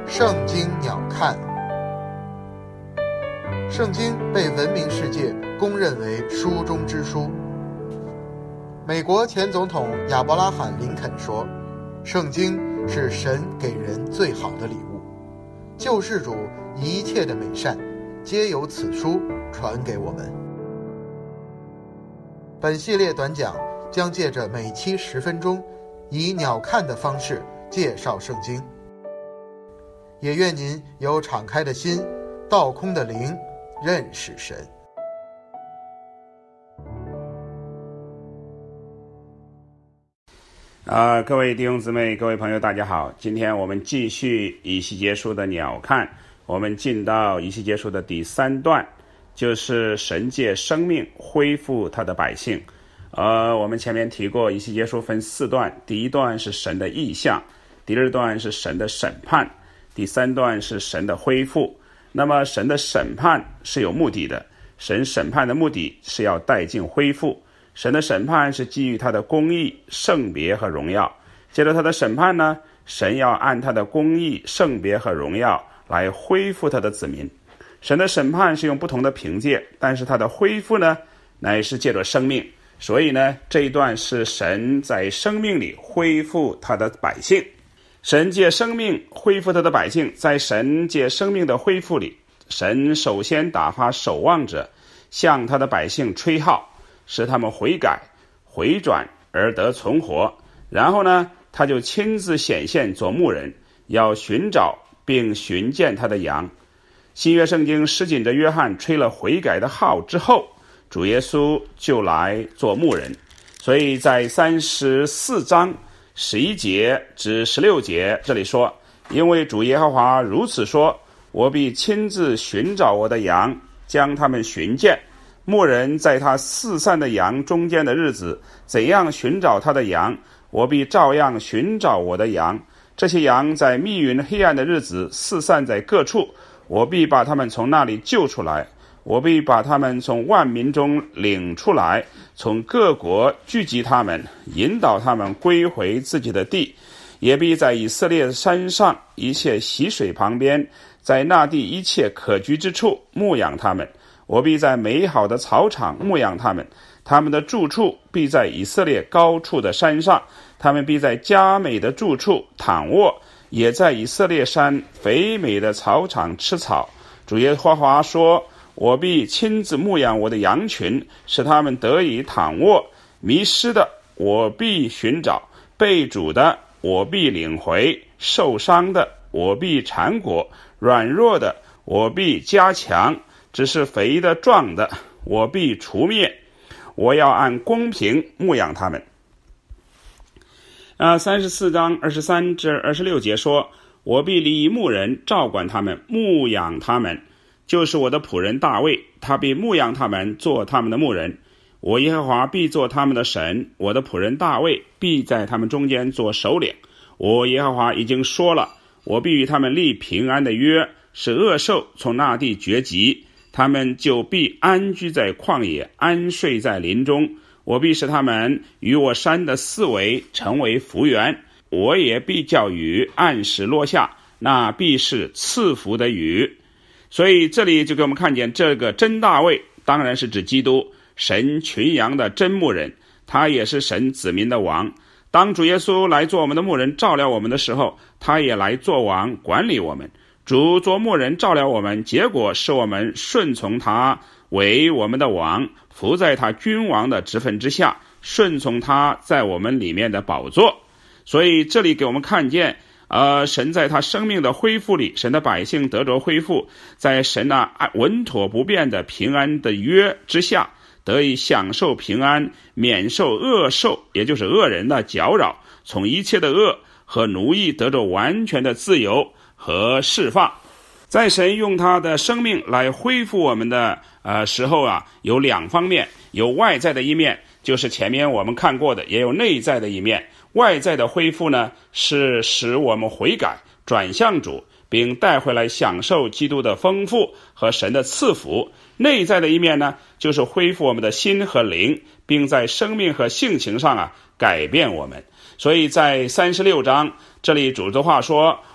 圣经鸟瞰。圣经被文明世界公认为书中之书。美国前总统亚伯拉罕·林肯说，圣经是神给人最好的礼物，救世主一切的美善皆由此书传给我们。本系列短讲将借着每期10分钟，以鸟瞰的方式介绍圣经。也愿您有敞开的心，倒空的灵，认识神。 各位弟兄姊妹，各位朋友，大家好。今天我们继续以西结书的鸟瞰，我们进到以西结书的第3段，就是神借生命恢复他的百姓。我们前面提过，以西结书分4段，第一段是神的意象，第二段是神的审判，第3段是神的恢复。那么神的审判是有目的的，神审判的目的是要带进恢复。神的审判是基于他的公义、圣别和荣耀。接着他的审判呢，神要按他的公义、圣别和荣耀来恢复他的子民。神的审判是用不同的凭借，但是他的恢复呢，乃是借着生命。所以呢，这一段是神在生命里恢复他的百姓。神借生命恢复他的百姓，在神借生命的恢复里，神首先打发守望者向他的百姓吹号，使他们悔改回转而得存活。然后呢，他就亲自显现做牧人，要寻找并寻见他的羊。新约圣经施浸着约翰吹了悔改的号之后，主耶稣就来做牧人。所以在34章11节至16节这里说，因为主耶和华如此说，我必亲自寻找我的羊，将他们寻见。牧人在他四散的羊中间的日子，怎样寻找他的羊，我必照样寻找我的羊。这些羊在密云黑暗的日子四散在各处，我必把他们从那里救出来，我必把他们从万民中领出来，从各国聚集他们，引导他们归回自己的地，也必在以色列山上一切溪水旁边，在那地一切可居之处牧养他们。我必在美好的草场牧养他们，他们的住处必在以色列高处的山上，他们必在佳美的住处躺卧，也在以色列山肥美的草场吃草。主耶和华说，我必亲自牧养我的羊群，使他们得以躺卧。迷失的我必寻找，被掳的我必领回，受伤的我必缠裹，软弱的我必加强，只是肥的壮的我必除灭。我要按公平牧养他们。34章23至26节说，我必立牧人照管他们，牧养他们，就是我的仆人大卫，他必牧养他们，做他们的牧人。我耶和华必做他们的神，我的仆人大卫必在他们中间做首领。我耶和华已经说了，我必与他们立平安的约，使恶兽从那地绝迹，他们就必安居在旷野，安睡在林中。我必使他们与我山的四围成为福源，我也必叫雨按时落下，那必是赐福的雨。所以这里就给我们看见，这个真大卫当然是指基督，神群羊的真牧人，他也是神子民的王。当主耶稣来做我们的牧人，照料我们的时候，他也来做王，管理我们。主做牧人照料我们，结果是我们顺从他为我们的王，服在他君王的职分之下，顺从他在我们里面的宝座。所以这里给我们看见神在他生命的恢复里，神的百姓得着恢复，在神那稳妥不变的平安的约之下，得以享受平安，免受恶兽，也就是恶人的搅扰，从一切的恶和奴役得着完全的自由和释放。在神用他的生命来恢复我们的时候有2方面，有外在的一面，就是前面我们看过的，也有内在的一面。外在的恢复呢，是使我们悔改转向主，并带回来享受基督的丰富和神的赐福。内在的一面呢，就是恢复我们的心和灵，并在生命和性情上改变我们。所以在36章这里主的话说，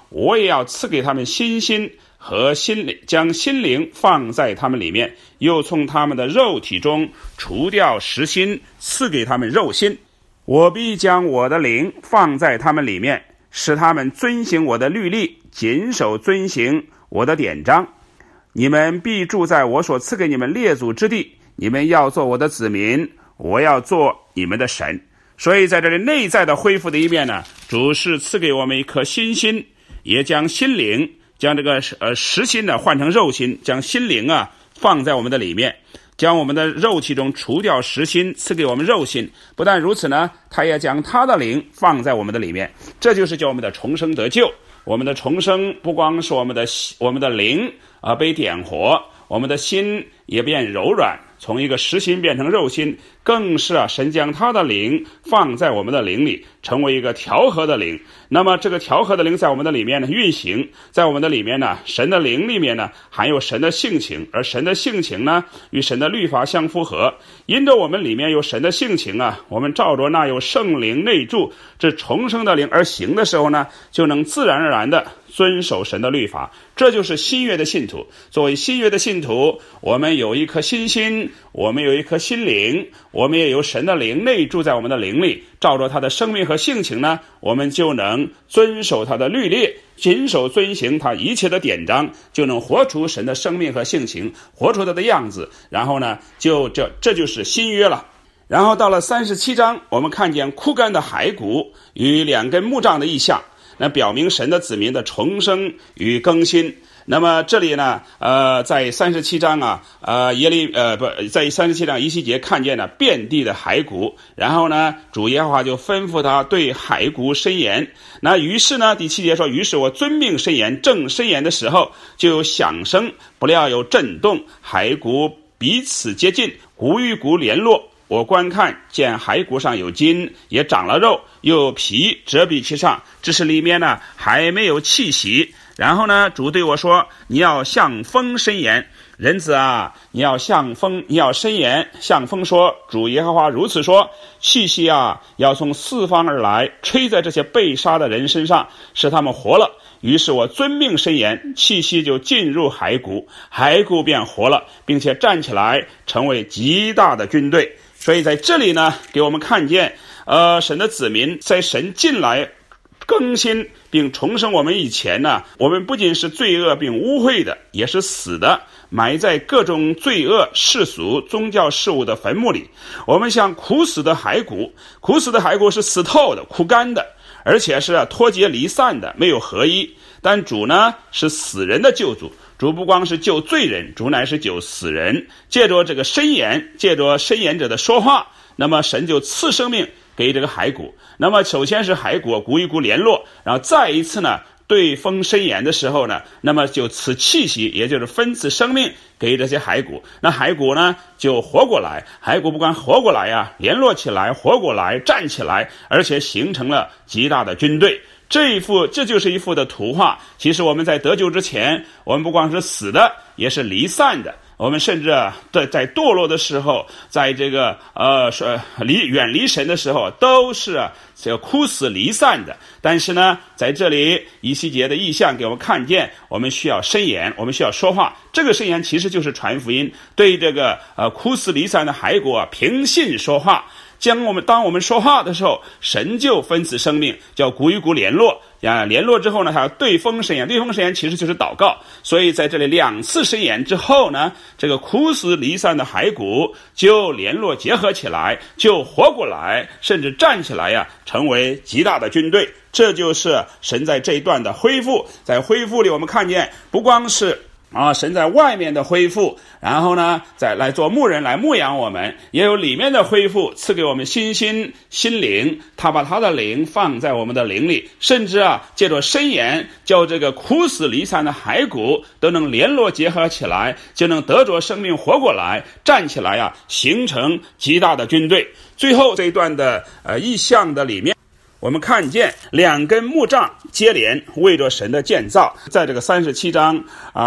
我也要赐给他们新心和心灵，将心灵放在他们里面，又从他们的肉体中除掉实心，赐给他们肉心。我必将我的灵放在他们里面，使他们遵行我的律例，谨守遵行我的典章。你们必住在我所赐给你们列祖之地，你们要做我的子民，我要做你们的神。所以在这里内在的恢复的一面呢，主是赐给我们一颗新心，也将心灵，将这个实心呢换成肉心，将心灵啊放在我们的里面，将我们的肉体中除掉实心，赐给我们肉心。不但如此呢，他也将他的灵放在我们的里面，这就是叫我们的重生得救。我们的重生不光是我们的灵被点活，我们的心也变柔软，从一个实心变成肉心，更是神将他的灵放在我们的灵里，成为一个调和的灵。那么这个调和的灵在我们的里面呢运行，在我们的里面呢，神的灵里面呢含有神的性情，而神的性情呢与神的律法相符合。因着我们里面有神的性情啊，我们照着那有圣灵内住这重生的灵而行的时候呢，就能自然而然的遵守神的律法。这就是新约的信徒。作为新约的信徒，我们有一颗新心，我们有一颗心灵，我们也有神的灵内住在我们的灵里，照着他的生命和性情呢，我们就能遵守他的律例，谨守遵行他一切的典章，就能活出神的生命和性情，活出他的样子。然后呢，这就是新约了。然后到了37章，我们看见枯干的骸骨与2根木杖的意象，那表明神的子民的重生与更新。那么这里呢，在37章啊，在37章以西结看见了遍地的骸骨，然后呢，主耶和华就吩咐他对骸骨申言。那于是呢，第7节说，于是我遵命申言，正申言的时候，就有响声，不料有震动，骸骨彼此接近，骨与骨联络。我观看，见骸骨上有筋，也长了肉，又有皮遮蔽其上，只是里面呢还没有气息。然后呢，主对我说，你要向风申言，人子啊，你要向风，你要申言，向风说，主耶和华如此说，气息啊，要从四方而来，吹在这些被杀的人身上，使他们活了。于是我遵命申言，气息就进入骸骨，骸骨便活了，并且站起来，成为极大的军队。所以在这里呢，给我们看见神的子民在神进来更新并重生我们以前呢，我们不仅是罪恶并污秽的，也是死的，埋在各种罪恶世俗宗教事物的坟墓里。我们像枯死的骸骨，枯死的骸骨是死透的，枯干的，而且是脱节离散的，没有合一。但主呢是死人的救主，主不光是救罪人，主乃是救死人。借着这个申言，借着申言者的说话，那么神就赐生命给这个骸骨。那么首先是骸骨骨与骨联络，然后再一次呢对风申言的时候呢，那么就赐气息，也就是分赐生命给这些骸骨。那骸骨呢就活过来，骸骨不光活过来啊，联络起来，活过来，站起来，而且形成了极大的军队。这就是一幅的图画。其实我们在得救之前，我们不光是死的，也是离散的。我们甚至在堕落的时候，在这个远离神的时候，都是这个枯死离散的。但是呢，在这里以西结的意象给我们看见，我们需要申言，我们需要说话。这个申言其实就是传福音，对这个枯死离散的骸骨凭信说话。当我们说话的时候，神就分赐生命，叫骨与骨联络联络之后呢，还要对风申言，对风申言其实就是祷告。所以在这里2次申言之后呢，这个枯死离散的骸骨就联络结合起来，就活过来，甚至站起来成为极大的军队。这就是神在这一段的恢复。在恢复里我们看见，不光是神在外面的恢复，然后呢再来做牧人来牧养我们，也有里面的恢复，赐给我们新心心灵，他把他的灵放在我们的灵里，甚至借着申言，叫这个枯死离散的骸骨都能联络结合起来，就能得着生命活过来，站起来形成极大的军队。最后这一段的意象的里面，我们看见2根木杖接连为着神的建造。在这个37章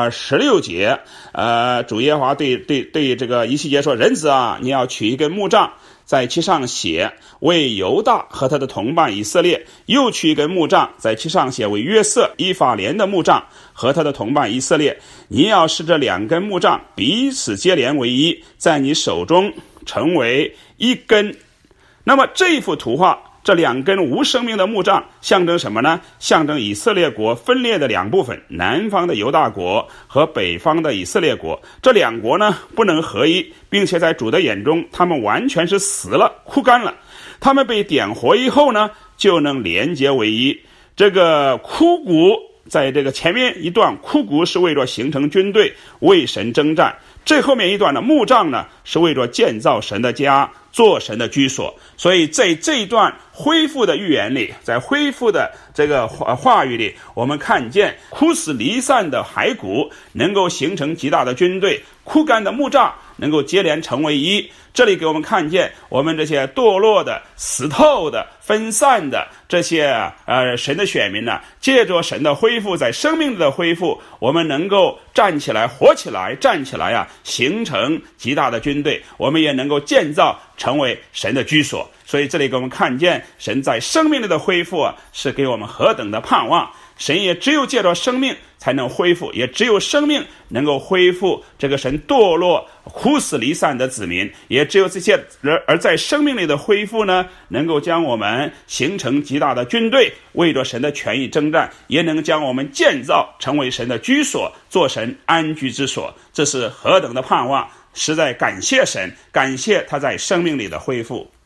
16节，主耶和华对这个以西结说，人子啊，你要取一根木杖， 在其上写为犹大和他的同伴以色列，又取一根木杖，在其上写为约瑟、以法莲的木杖和他的同伴以色列。你要使这2根木杖彼此接连为一，在你手中成为一根。那么这一幅图画，这2根无生命的木杖象征什么呢？象征以色列国分裂的2部分，南方的犹大国和北方的以色列国。这2国呢不能合一，并且在主的眼中他们完全是死了，枯干了。他们被点活以后呢，就能连结为一。这个枯骨，在这个前面一段，枯骨是为着形成军队，为神征战。这后面一段的木杖呢，是为着建造神的家，做神的居所。所以在这一段恢复的预言里，在恢复的这个话语里，我们看见枯死离散的骸骨能够形成极大的军队，枯干的木杖能够接连成为一。这里给我们看见，我们这些堕落的、死透的、分散的这些神的选民呢，借着神的恢复，在生命的恢复，我们能够站起来、活起来、站起来形成极大的军队，我们也能够建造成为神的居所。所以这里给我们看见，神在生命里的恢复是给我们何等的盼望。神也只有借着生命才能恢复，也只有生命能够恢复这个神堕落、枯死离散的子民，也只有这些而在生命里的恢复呢，能够将我们形成极大的军队，为着神的权益征战，也能将我们建造成为神的居所，做神安居之所。这是何等的盼望！实在感谢神，感谢他在生命里的恢复。